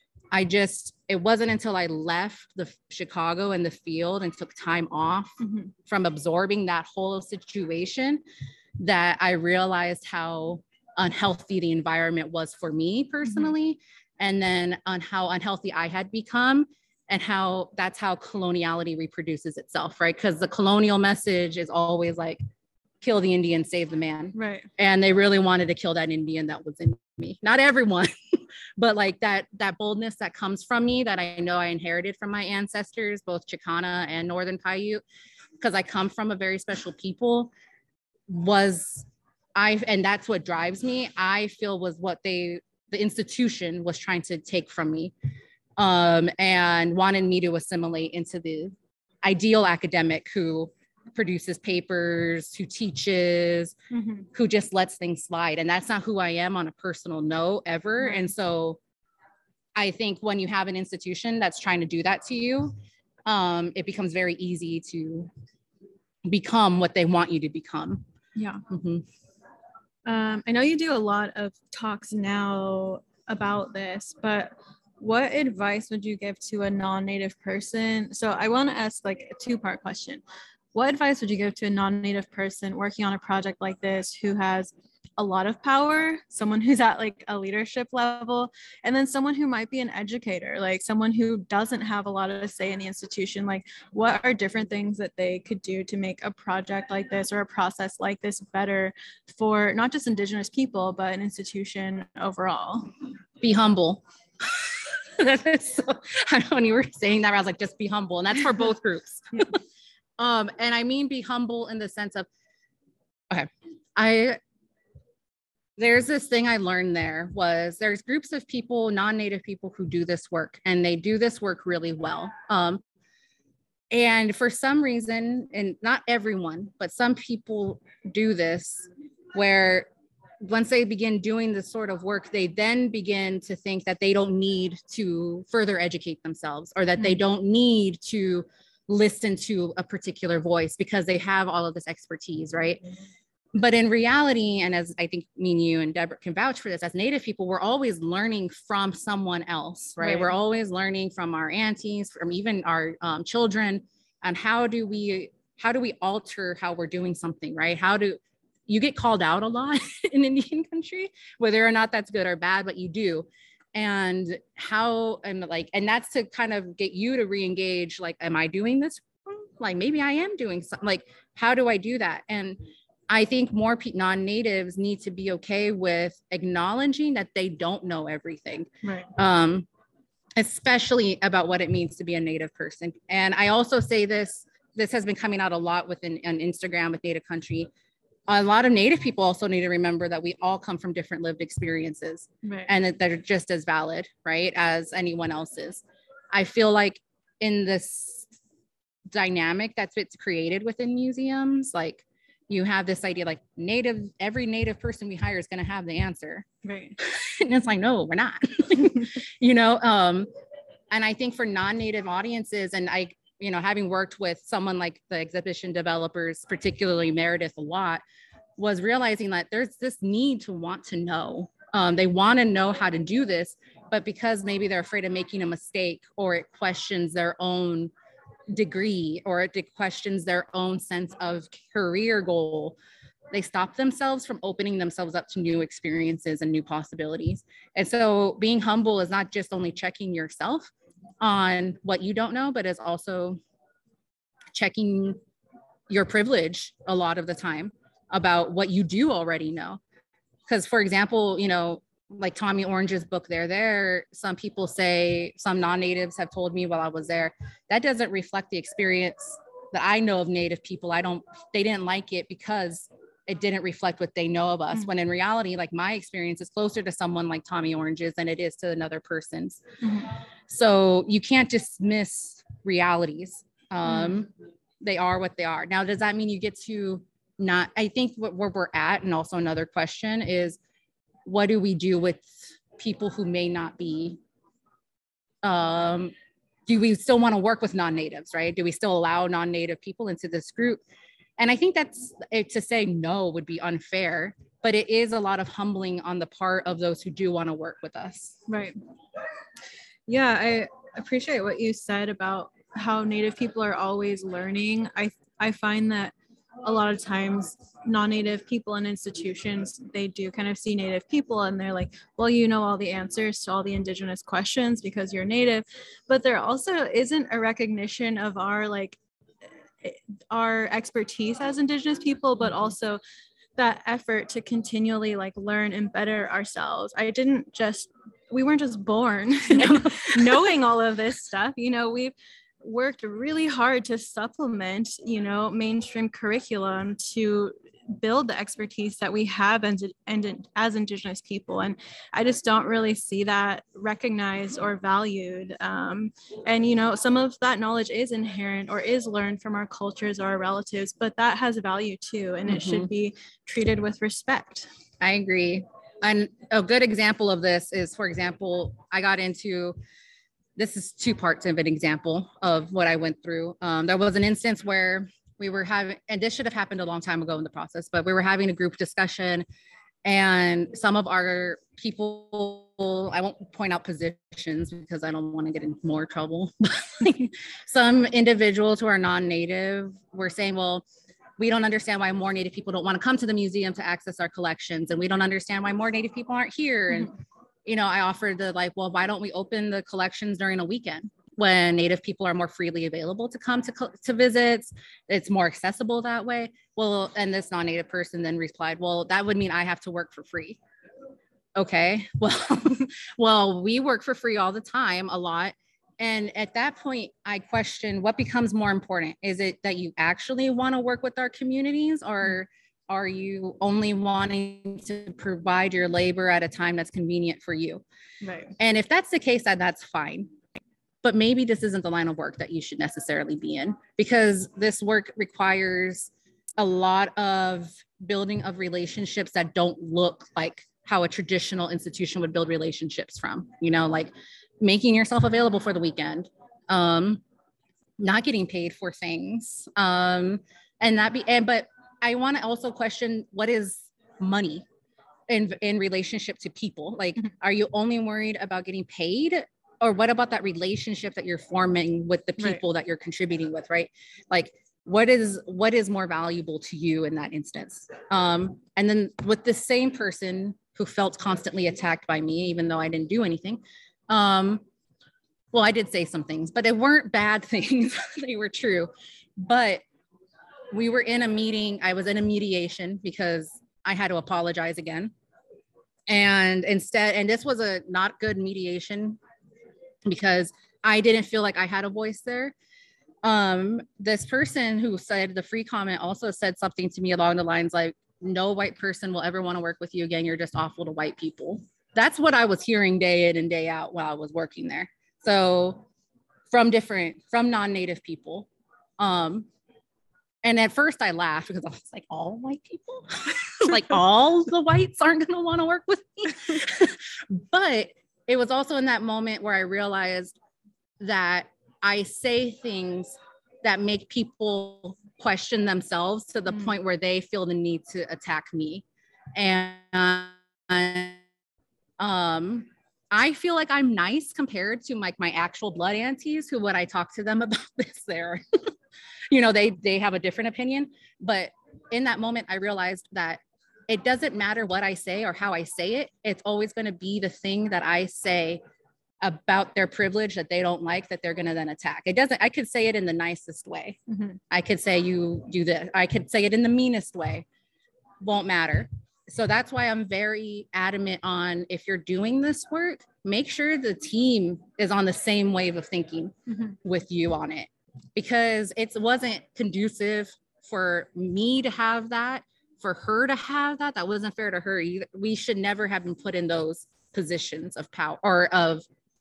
It wasn't until I left Chicago and the field and took time off from absorbing that whole situation that I realized how unhealthy the environment was for me personally, and then on how unhealthy I had become, and how that's how coloniality reproduces itself, right? Because the colonial message is always like, kill the Indian, save the man. Right. And they really wanted to kill that Indian that was in me. Not everyone, but like that boldness that comes from me, that I know I inherited from my ancestors, both Chicana and Northern Paiute, because I come from a very special people, and that's what drives me, I feel was what the institution was trying to take from me, and wanted me to assimilate into the ideal academic who produces papers, who teaches, who just lets things slide. And that's not who I am on a personal note ever. And so I think when you have an institution that's trying to do that to you, it becomes very easy to become what they want you to become. Yeah. I know you do a lot of talks now about this, but what advice would you give to a non-Native person? So I want to ask like a two-part question. What advice would you give to a non-Native person working on a project like this who has a lot of power, someone who's at like a leadership level, and then someone who might be an educator, like someone who doesn't have a lot of say in the institution? Like, what are different things that they could do to make a project like this or a process like this better for not just Indigenous people, but an institution overall? Be humble. When you were saying that, I was like, just be humble. And that's for both groups. And I mean, be humble in the sense of, there's this thing I learned there's groups of people, non-Native people, who do this work, and they do this work really well. And for some reason, and not everyone, but some people do this where once they begin doing this sort of work, they then begin to think that they don't need to further educate themselves, or that they don't need to listen to a particular voice because they have all of this expertise, right? But in reality, and as I think me and you and Deborah can vouch for this, as Native people, we're always learning from someone else, right? We're always learning from our aunties, from even our children, and how do we alter how we're doing something, right? How do you get called out a lot in Indian country, whether or not that's good or bad, but you do. And and that's to kind of get you to re-engage, like, am I doing this? Like, maybe I am doing something. Like, how do I do that? And I think more non-natives need to be okay with acknowledging that they don't know everything, right? Especially about what it means to be a Native person. And I also say this has been coming out a lot on Instagram with Native Country. A lot of Native people also need to remember that we all come from different lived experiences, right? And that they're just as valid, right, as anyone else's. I feel like in this dynamic that's created within museums, like, you have this idea like every Native person we hire is going to have the answer, right? And it's like, no, we're not. And I think for non-Native audiences, and having worked with someone like the exhibition developers, particularly Meredith, a lot, was realizing that there's this need to want to know. They want to know how to do this, but because maybe they're afraid of making a mistake, or it questions their own degree, or it questions their own sense of career goal, they stop themselves from opening themselves up to new experiences and new possibilities. And so being humble is not just only checking yourself on what you don't know, but is also checking your privilege a lot of the time about what you do already know. Because, for example, like Tommy Orange's book, some people say, some non-natives have told me while I was there, that doesn't reflect the experience that I know of Native people. They didn't like it because it didn't reflect what they know of us. Mm-hmm. When in reality, like, my experience is closer to someone like Tommy Orange's than it is to another person's. Mm-hmm. So you can't dismiss realities. They are what they are. Now, does that mean you get to not, I think where we're at, and also another question is, what do we do with people who may not be, do we still want to work with non-natives, right? Do we still allow non-native people into this group? And I think that's, to say no would be unfair, but it is a lot of humbling on the part of those who do want to work with us. Right. Yeah, I appreciate what you said about how Native people are always learning. I find that a lot of times non-Native people in institutions, they do kind of see Native people and they're like, well, you know all the answers to all the Indigenous questions because you're Native. But there also isn't a recognition of our expertise as Indigenous people, but also that effort to continually learn and better ourselves. We weren't just born knowing all of this stuff. We've worked really hard to supplement, mainstream curriculum to build the expertise that we have and as Indigenous people. And I just don't really see that recognized or valued. And, some of that knowledge is inherent or is learned from our cultures or our relatives, but that has value too. And it should be treated with respect. I agree. And a good example of this is, for example, this is two parts of an example of what I went through. There was an instance where we were having, and this should have happened a long time ago in the process, but we were having a group discussion, and some of our people, I won't point out positions because I don't want to get in more trouble. Some individuals who are non-Native were saying, well, we don't understand why more Native people don't want to come to the museum to access our collections. And we don't understand why more Native people aren't here. And I offered well, why don't we open the collections during a weekend when Native people are more freely available to come to visits? It's more accessible that way. Well, and this non-Native person then replied, well, that would mean I have to work for free. Okay, well, we work for free all the time, a lot. And at that point, I question what becomes more important. Is it that you actually want to work with our communities, or are you only wanting to provide your labor at a time that's convenient for you? Right. And if that's the case, that's fine. But maybe this isn't the line of work that you should necessarily be in, because this work requires a lot of building of relationships that don't look like how a traditional institution would build relationships from, you know, like making yourself available for the weekend, not getting paid for things. But I want to also question, what is money in relationship to people? Like, are you only worried about getting paid, or what about that relationship that you're forming with the people that you're contributing with, right? Like, what is more valuable to you in that instance? And then with the same person who felt constantly attacked by me, even though I didn't do anything. Well, I did say some things, but they weren't bad things. They were true. But we were in a meeting. I was in a mediation because I had to apologize again. And this was a not good mediation because I didn't feel like I had a voice there. This person who said the free comment also said something to me along the lines like, no white person will ever want to work with you again. You're just awful to white people. That's what I was hearing day in and day out while I was working there. So from non-native people. And at first I laughed because I was like, all white people? Like all the whites aren't going to want to work with me. But it was also in that moment where I realized that I say things that make people question themselves to the point where they feel the need to attack me. And I feel like I'm nice compared to like my actual blood aunties who, when I talk to them about this, they're, you know, they have a different opinion. But in that moment, I realized that it doesn't matter what I say or how I say it. It's always going to be the thing that I say about their privilege that they don't like, that they're going to then attack. I could say it in the nicest way. I could say you do this. I could say it in the meanest way. Won't matter. So that's why I'm very adamant on, if you're doing this work, make sure the team is on the same wave of thinking with you on it, because it wasn't conducive for me to have that, for her to have that. That wasn't fair to her either. We should never have been put in those positions of power or of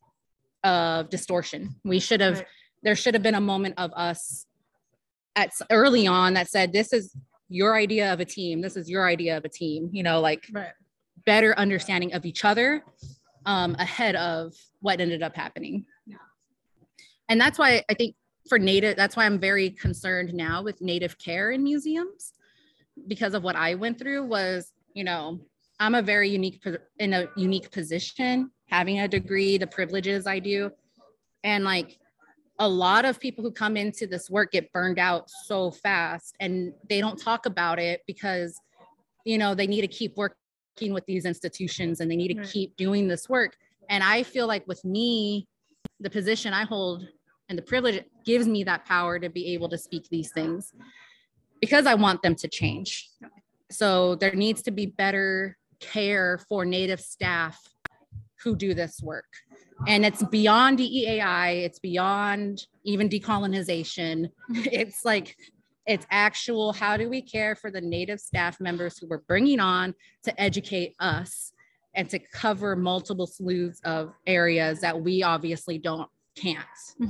distortion. We should have, there should have been a moment of us early on that said, this is your idea of a team. This is your idea of a team, you know, like better understanding of each other ahead of what ended up happening. And that's why I think for Native, that's why I'm very concerned now with Native care in museums, because of what I went through was, you know, I'm in a unique position, having a degree, the privileges I do. And like a lot of people who come into this work get burned out so fast, and they don't talk about it because, you know, they need to keep working with these institutions and they need to keep doing this work. And I feel like with me, the position I hold and the privilege gives me that power to be able to speak these things because I want them to change. So there needs to be better care for Native staff who do this work. And it's beyond DEAI, it's beyond even decolonization. It's like, it's actual, how do we care for the Native staff members who we're bringing on to educate us and to cover multiple slews of areas that we obviously can't.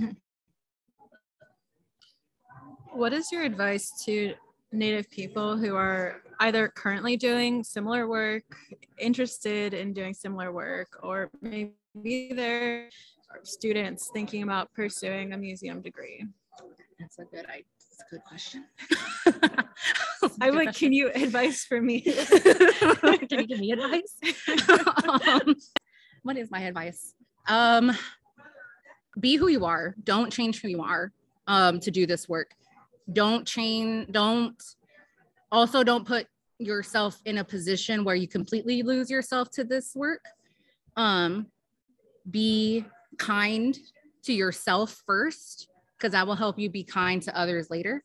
What is your advice to Native people who are either currently doing similar work, interested in doing similar work, or maybe they're students thinking about pursuing a museum degree? That's a good question. I'm like, can you advise for me? Can you give me advice? What is my advice? Be who you are. Don't change who you are to do this work. Don't put yourself in a position where you completely lose yourself to this work. Be kind to yourself first, because that will help you be kind to others later.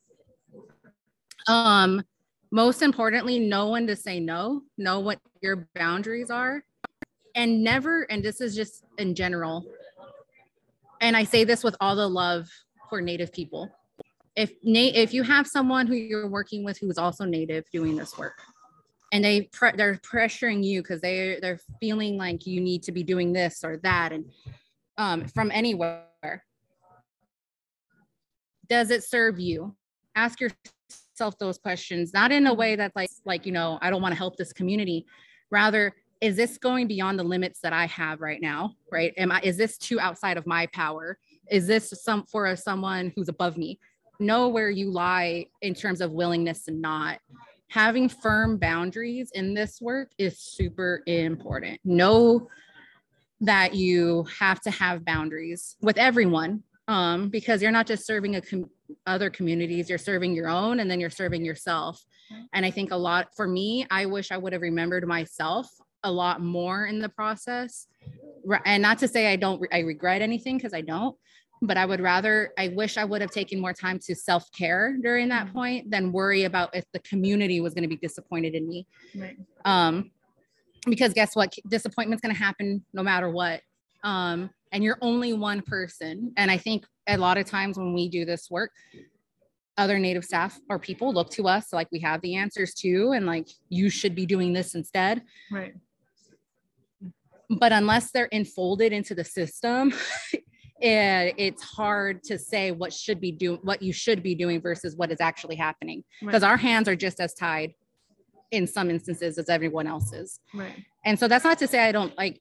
Most importantly, know when to say no, know what your boundaries are, and this is just in general, and I say this with all the love for Native people. If you have someone who you're working with who is also Native doing this work, and they're pressuring you because they're feeling like you need to be doing this or that, and from anywhere, does it serve you? Ask yourself yourself those questions, not in a way that's like, you know, I don't want to help this community. Rather, is this going beyond the limits that I have right now? Right? Is this too outside of my power? Is this someone who's above me? Know where you lie in terms of willingness to not. Having firm boundaries in this work is super important. Know that you have to have boundaries with everyone, because you're not just serving other communities, you're serving your own, and then you're serving yourself. And I think for me, I wish I would have remembered myself a lot more in the process. And not to say I regret anything, because I don't, but I wish I would have taken more time to self-care during that point than worry about if the community was going to be disappointed in me. Right. Because guess what? Disappointment's going to happen no matter what. And you're only one person. And I think a lot of times when we do this work, other Native staff or people look to us like we have the answers too, and like, you should be doing this instead. Right. But unless they're enfolded into the system, it's hard to say what you should be doing versus what is actually happening, because our hands are just as tied in some instances as everyone else's. Right. And so that's not to say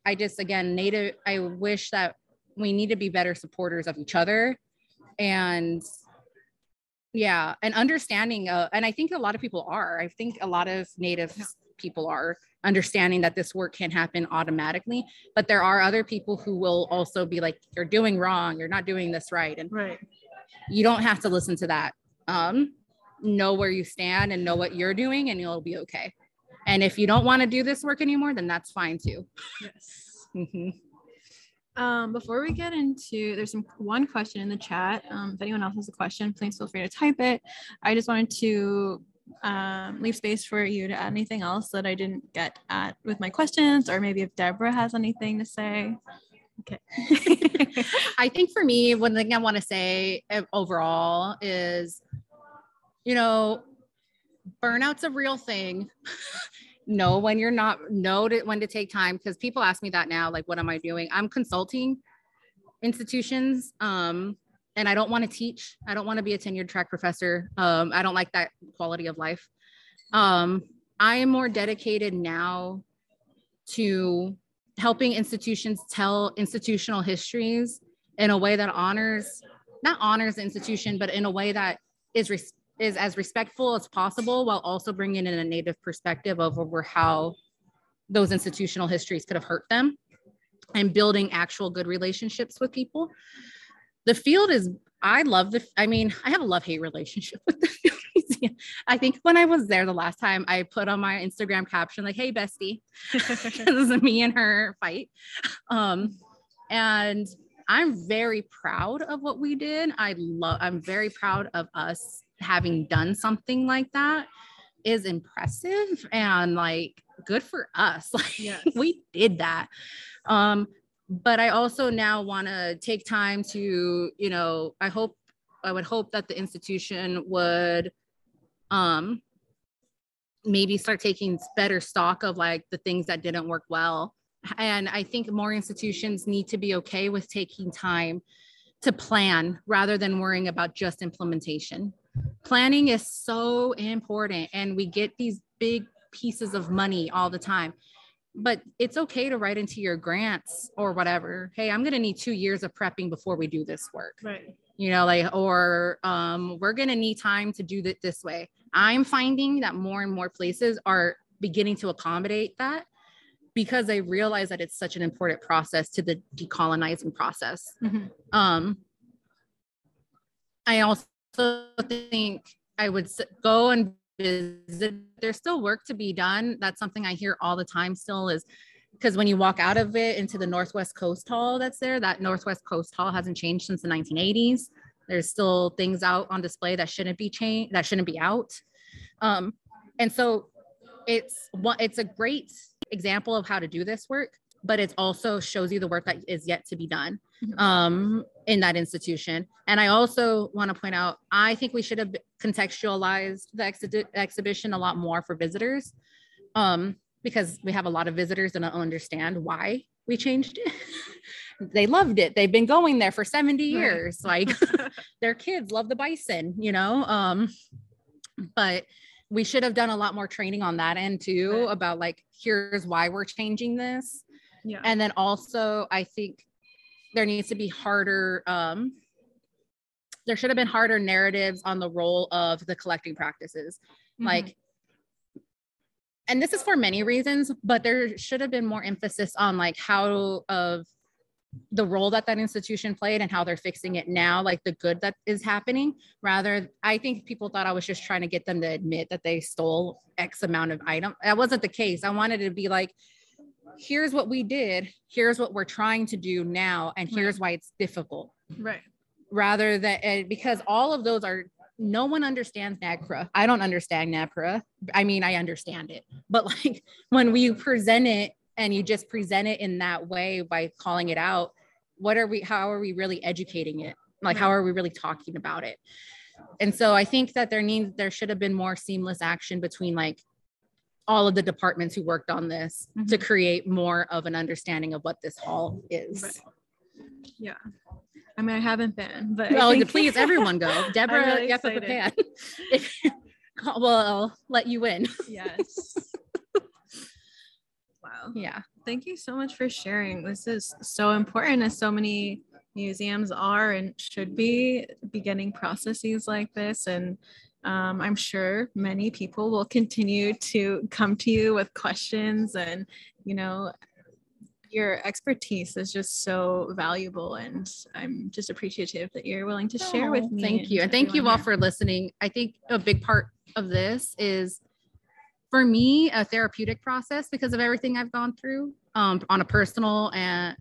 I wish that we need to be better supporters of each other, and understanding, and I think a lot of people are. I think a lot of Native people are understanding that this work can't happen automatically, but there are other people who will also be like, you're doing wrong, you're not doing this right. And you don't have to listen to that. Know where you stand and know what you're doing, and you'll be okay. And if you don't want to do this work anymore, then that's fine too. Yes. Before we get into, there's one question in the chat. If anyone else has a question, please feel free to type it. I just wanted to leave space for you to add anything else that I didn't get at with my questions, or maybe if Deborah has anything to say. Okay. I think for me, one thing I want to say overall is, you know, burnout's a real thing. Know when to take time, because people ask me that now, like, what am I doing? I'm consulting institutions, and I don't want to teach. I don't want to be a tenured track professor. I don't like that quality of life. I am more dedicated now to helping institutions tell institutional histories in a way that not honors the institution, but in a way that is as respectful as possible, while also bringing in a Native perspective over how those institutional histories could have hurt them, and building actual good relationships with people. The field is, I have a love-hate relationship with the field museum. I think when I was there the last time, I put on my Instagram caption, like, hey, bestie, this is a me and her fight. And I'm very proud of what we did. I'm very proud of us having done something like that. Is impressive, and like, good for us. Like, yes. We did that. But I also now want to take time to, you know, I would hope that the institution would maybe start taking better stock of like the things that didn't work well. And I think more institutions need to be okay with taking time to plan rather than worrying about just implementation. Planning is so important, and we get these big pieces of money all the time. But it's okay to write into your grants or whatever, hey, I'm going to need 2 years of prepping before we do this work. Right. You know, like, or we're going to need time to do it this way. I'm finding that more and more places are beginning to accommodate that, because they realize that it's such an important process to the decolonizing process. Mm-hmm. I also think I would go and visit. There's still work to be done. That's something I hear all the time still, is because when you walk out of it into the Northwest Coast Hall that's there, that Northwest Coast Hall hasn't changed since the 1980s. There's still things out on display that shouldn't be changed, that shouldn't be out. And so it's a great example of how to do this work, but it also shows you the work that is yet to be done in that institution. And I also want to point out, I think we should have contextualized the exhibition a lot more for visitors, because we have a lot of visitors that don't understand why we changed it. They loved it. They've been going there for 70 years. Like, their kids love the bison, you know? but we should have done a lot more training on that end too, Right. about like, here's why we're changing this. Yeah. And then also I think there needs to be harder, there should have been harder narratives on the role of the collecting practices. Like, and this is for many reasons, but there should have been more emphasis on like how of the role that institution played and how they're fixing it now, like the good that is happening. Rather, I think people thought I was just trying to get them to admit that they stole X amount of items. That wasn't the case. I wanted to be like, here's what we did, here's what we're trying to do now, and here's why it's difficult. Right. Rather than, because all of those are, no one understands NAGPRA. I don't understand NAGPRA. I mean, I understand it, but like when we present it and you just present it in that way by calling it out, how are we really educating it? Like, how are we really talking about it? And so I think that there should have been more seamless action between like all of the departments who worked on this to create more of an understanding of what this hall is. Right. Yeah. I mean, I haven't been, but please, everyone go. Deborah, really Yepapapan. We'll let you in. Yes. Wow. Yeah. Thank you so much for sharing. This is so important, as so many museums are and should be beginning processes like this. And I'm sure many people will continue to come to you with questions, and, you know, your expertise is just so valuable, and I'm just appreciative that you're willing to share with me. Thank you. And thank you all for listening. I think a big part of this is, for me, a therapeutic process because of everything I've gone through on a personal and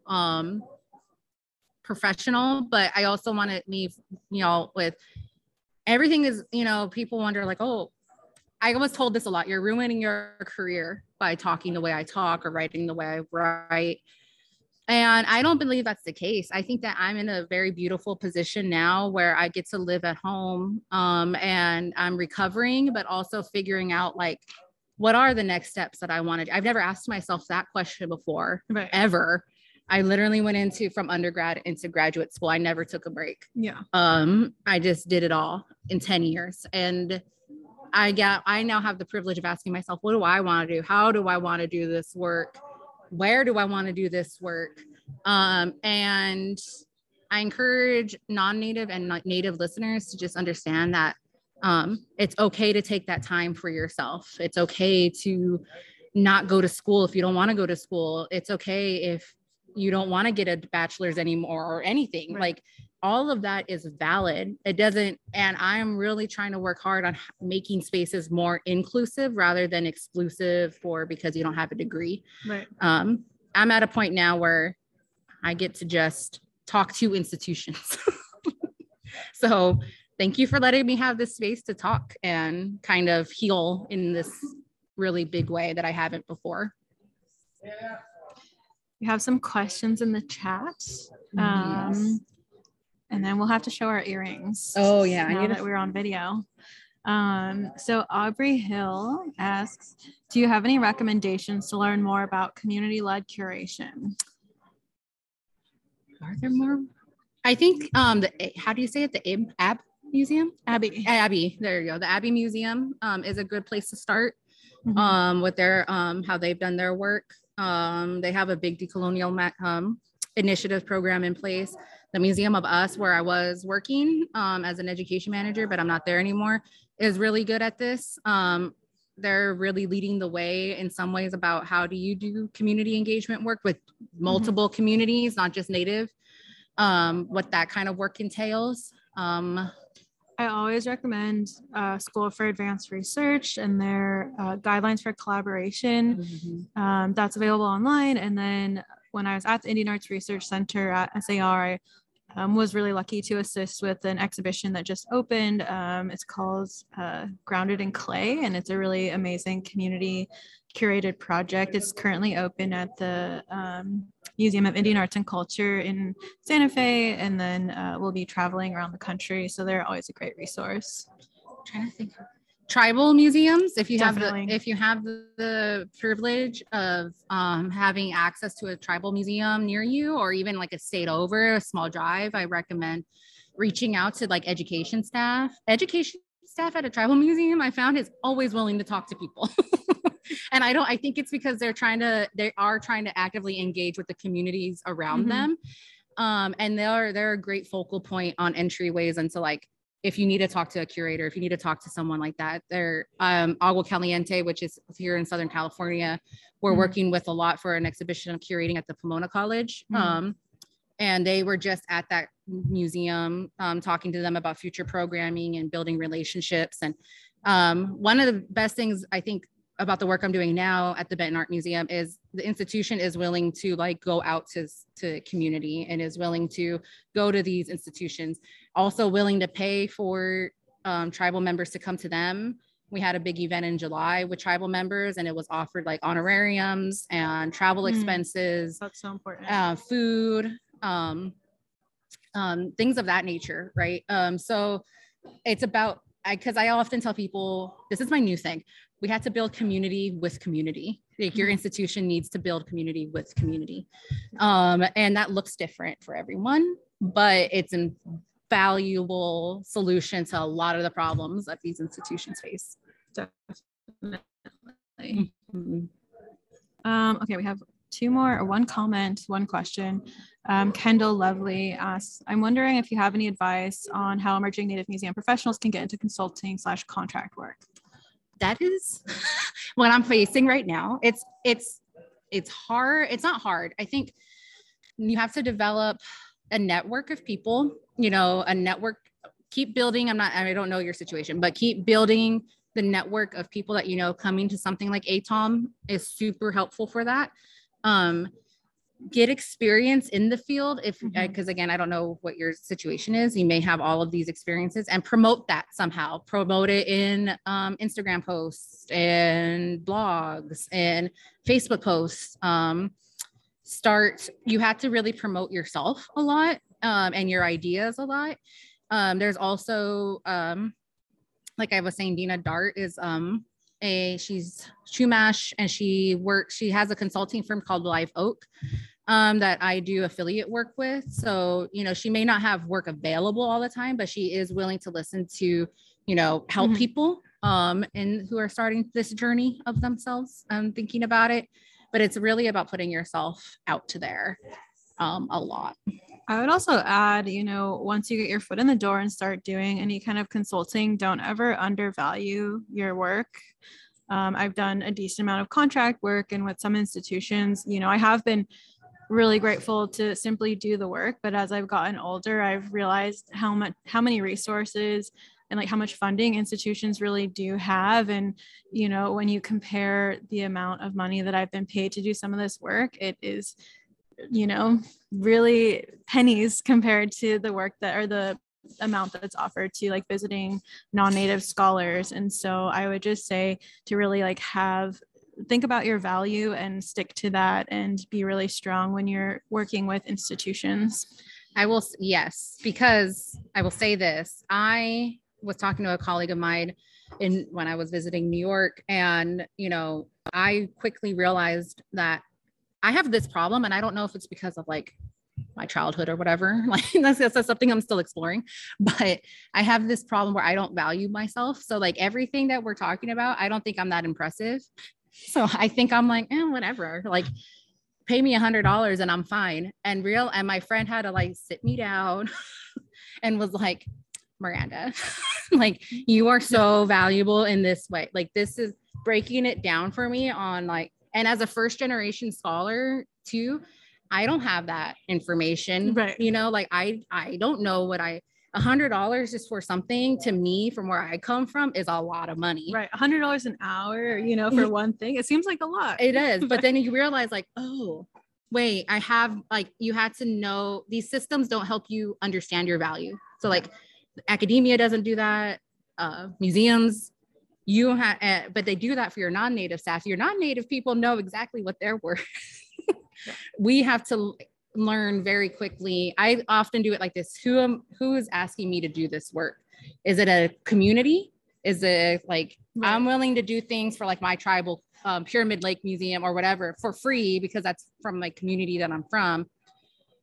professional. But I also want to leave, with everything is, people wonder like, oh, I was told this a lot. You're ruining your career by talking the way I talk or writing the way I write. And I don't believe that's the case. I think that I'm in a very beautiful position now where I get to live at home, and I'm recovering, but also figuring out like, what are the next steps that I wanted? I've never asked myself that question before, ever. I literally went from undergrad into graduate school. I never took a break. Yeah. I just did it all in 10 years. And I now have the privilege of asking myself, what do I want to do? How do I want to do this work? Where do I want to do this work? And I encourage non-native and native listeners to just understand that it's okay to take that time for yourself. It's okay to not go to school if you don't want to go to school. It's okay if you don't want to get a bachelor's anymore or anything. Right. Like, all of that is valid. It doesn't, and I'm really trying to work hard on making spaces more inclusive rather than exclusive because you don't have a degree. Right. I'm at a point now where I get to just talk to institutions. So thank you for letting me have this space to talk and kind of heal in this really big way that I haven't before. We have some questions in the chat. Yes. And then we'll have to show our earrings. Oh yeah, now that we're on video. So Aubrey Hill asks, do you have any recommendations to learn more about community-led curation? Are there more? I think how do you say it? The AB Museum? Abbey. There you go. The Abbey Museum is a good place to start with their how they've done their work. They have a big decolonial initiative program in place. The Museum of Us, where I was working as an education manager, but I'm not there anymore, is really good at this. They're really leading the way in some ways about how do you do community engagement work with multiple communities, not just Native, what that kind of work entails. I always recommend School for Advanced Research and their guidelines for collaboration. That's available online. And then when I was at the Indian Arts Research Center at SAR, I was really lucky to assist with an exhibition that just opened. It's called Grounded in Clay, and it's a really amazing community curated project. It's currently open at the Museum of Indian Arts and Culture in Santa Fe, and then we'll be traveling around the country. So they're always a great resource. I'm trying to think. Tribal museums, if you Definitely. have the privilege of having access to a tribal museum near you, or even like a state over, a small drive, I recommend reaching out to like education staff at a tribal museum I found is always willing to talk to people. And I think it's because they are trying to actively engage with the communities around them. And they're a great focal point on entryways into like, if you need to talk to a curator, if you need to talk to someone like that, they're Agua Caliente, which is here in Southern California. We're working with a lot for an exhibition of curating at the Pomona College. And they were just at that museum talking to them about future programming and building relationships. And one of the best things I think about the work I'm doing now at the Benton Art Museum is the institution is willing to like go out to community and is willing to go to these institutions, also willing to pay for tribal members to come to them. We had a big event in July with tribal members and it was offered like honorariums and travel expenses. That's so important. Food, things of that nature, right? So it's about, because I often tell people, this is my new thing. We have to build community with community. Like your institution needs to build community with community. And that looks different for everyone, but it's a valuable solution to a lot of the problems that these institutions face. Definitely. Okay, we have two more, or one comment, one question. Kendall Lovely asks, I'm wondering if you have any advice on how emerging Native museum professionals can get into consulting / contract work. That is what I'm facing right now. It's hard. It's not hard. I think you have to develop a network of people, a network, keep building. I don't know your situation, but keep building the network of people that, coming to something like ATOM is super helpful for that. Get experience in the field because again, I don't know what your situation is. You may have all of these experiences and promote that somehow, promote it in Instagram posts and blogs and Facebook posts. You have to really promote yourself a lot and your ideas a lot. There's also, like I was saying, Dina Dart is she's Chumash and she has a consulting firm called Live Oak that I do affiliate work with. So, she may not have work available all the time, but she is willing to listen to, help people and who are starting this journey of themselves and thinking about it. But it's really about putting yourself out to there a lot. I would also add, once you get your foot in the door and start doing any kind of consulting, don't ever undervalue your work. I've done a decent amount of contract work and with some institutions, I have been really grateful to simply do the work. But as I've gotten older, I've realized how many resources and like how much funding institutions really do have. And, when you compare the amount of money that I've been paid to do some of this work, it is, really pennies compared to the work the amount that's offered to like visiting non-native scholars. And so I would just say to really like think about your value and stick to that and be really strong when you're working with institutions. Yes, because I will say this. I was talking to a colleague of mine when I was visiting New York, and, I quickly realized that I have this problem, and I don't know if it's because of like my childhood or whatever, like that's something I'm still exploring, but I have this problem where I don't value myself. So like everything that we're talking about, I don't think I'm that impressive. So I think I'm like, whatever, like pay me $100 and I'm fine. And my friend had to like sit me down and was like, Miranda, like you are so valuable in this way. Like this is breaking it down for me on like, and as a first generation scholar too, I don't have that information, right? Like I don't know what $100 just for something to me from where I come from is a lot of money. Right. $100 an hour, for one thing, it seems like a lot. It is. But then you realize like, oh, wait, you had to know these systems don't help you understand your value. So like academia doesn't do that. Museums, but they do that for your non-native staff. Your non-native people know exactly what they're worth. We have to learn very quickly. I often do it like this. Who is asking me to do this work? Is it a community? Is it like, right, I'm willing to do things for like my tribal Pyramid Lake Museum or whatever for free because that's from my community that I'm from.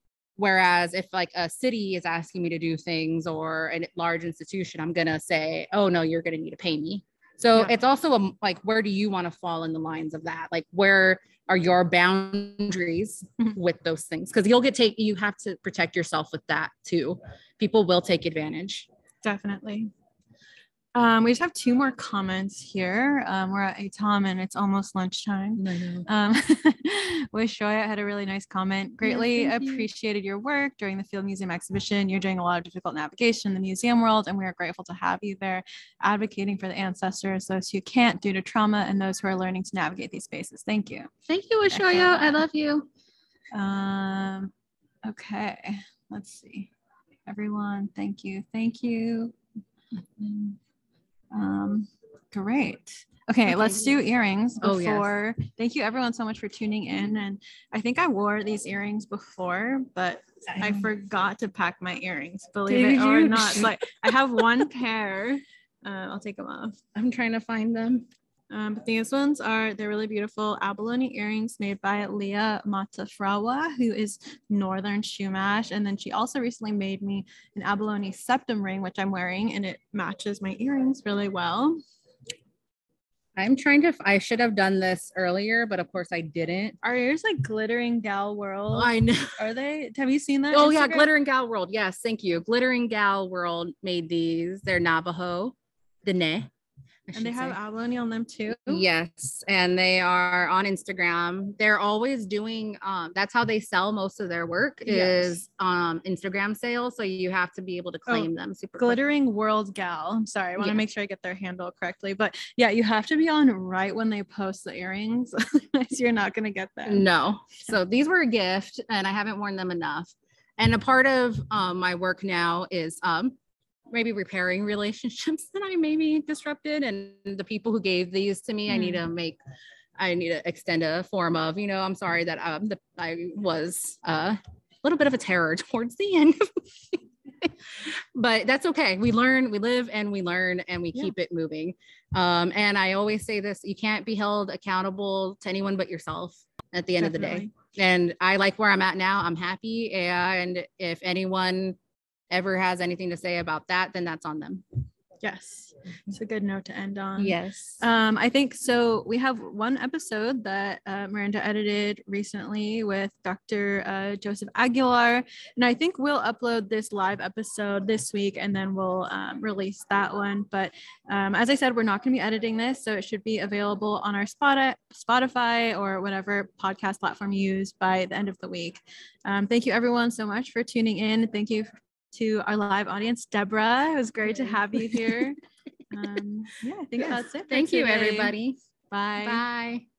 Whereas if like a city is asking me to do things or a large institution, I'm going to say, oh no, you're going to need to pay me. So it's also like, where do you want to fall in the lines of that? Like, where are your boundaries with those things? Because you have to protect yourself with that too. People will take advantage. Definitely. We just have 2 more comments here. We're at ATOM and it's almost lunchtime. Wishoya had a really nice comment. Greatly appreciated your work during the Field Museum exhibition. You're doing a lot of difficult navigation in the museum world, and we are grateful to have you there, advocating for the ancestors, those who can't due to trauma, and those who are learning to navigate these spaces. Thank you. Thank you, Wishoya. I love you. Okay, let's see. Everyone, thank you. Thank you. Great. Okay, let's do earrings before. Thank you everyone so much for tuning in. And I think I wore these earrings before, but I forgot to pack my earrings, believe it or not. Like, I have 1 pair. I'll take them off. I'm trying to find them. But these ones they're really beautiful abalone earrings made by Leah Matafrawa, who is Northern Chumash. And then she also recently made me an abalone septum ring, which I'm wearing, and it matches my earrings really well. I should have done this earlier, but of course I didn't. Are yours like Glittering Gal World? I know. Are they? Have you seen that? Oh Instagram? Yeah, Glittering Gal World. Yes, thank you. Glittering Gal World made these. They're Navajo, Dene. And they have abalone on them too. Yes, and they are on Instagram. They're always doing that's how they sell most of their work is Instagram sales. So you have to be able to claim them super Glittering quick. World Gal. I'm sorry, I want to make sure I get their handle correctly. But yeah, you have to be on right when they post the earrings. Otherwise you're not gonna get them. No. So these were a gift and I haven't worn them enough. And a part of my work now is maybe repairing relationships that I maybe disrupted, and the people who gave these to me, I need to extend a form of, I'm sorry that I was a little bit of a terror towards the end, but that's okay. We learn, we live and we learn, and we keep it moving. And I always say this, you can't be held accountable to anyone but yourself at the end of the day. And I like where I'm at now. I'm happy. And if anyone ever has anything to say about that, then that's on them. Yes, it's a good note to end on. Yes. I think so. We have 1 episode that Miranda edited recently with Dr. Joseph Aguilar, and I think we'll upload this live episode this week, and then we'll release that one. But as I said, we're not going to be editing this, so it should be available on our Spotify or whatever podcast platform you use by the end of the week. Thank you everyone so much for tuning in. Thank you to our live audience, Deborah. It was great to have you here. I think that's it. Thank you, everybody. Bye. Bye.